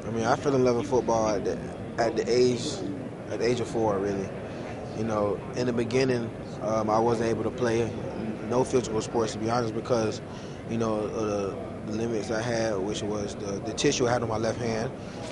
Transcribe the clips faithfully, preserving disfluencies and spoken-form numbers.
I mean, I fell in love with football at the at the age at the age of four, really. You know, in the beginning, um, I wasn't able to play no physical sports, to be honest, because you know of the, the limits I had, which was the, the tissue I had on my left hand.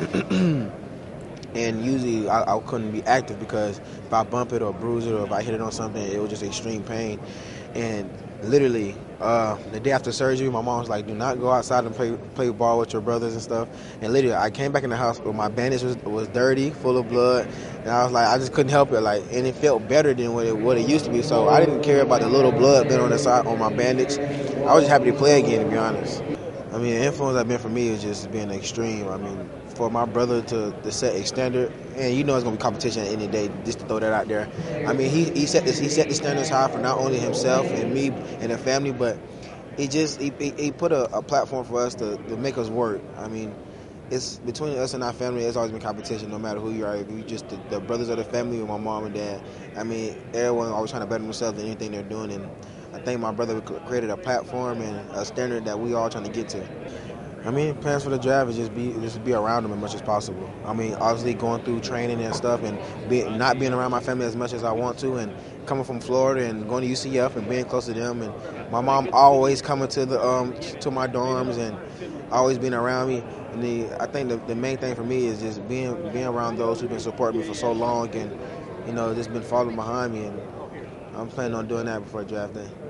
And usually I, I couldn't be active because if I bump it or bruise it or if I hit it on something, it was just extreme pain. And literally, uh, the day after surgery, my mom was like, "Do not go outside and play play ball with your brothers and stuff." And literally, I came back in the house, but my bandage was, was dirty, full of blood, and I was like, I just couldn't help it. Like, and it felt better than what it what it used to be. So I didn't care about the little blood being on the side on my bandage. I was just happy to play again, to be honest. I mean, the influence I've been for me is just being extreme. I mean, for my brother to, to set a standard, and you know it's gonna be competition at the end of the day. Just to throw that out there. I mean, he, he set this he set the standards high for not only himself and me and the family, but he just he, he, he put a, a platform for us to, to make us work. I mean, it's between us and our family. It's always been competition, no matter who you are. If you just the, the brothers of the family or my mom and dad. I mean, everyone always trying to better themselves in anything they're doing, and I think my brother created a platform and a standard that we all trying to get to. I mean, plans for the draft is just be just be around them as much as possible. I mean, obviously going through training and stuff, and be, not being around my family as much as I want to, and coming from Florida and going to U C F and being close to them, and my mom always coming to the um to my dorms and always being around me. And the, I think the, the main thing for me is just being being around those who've been supporting me for so long, and you know, just been following behind me, and I'm planning on doing that before draft day.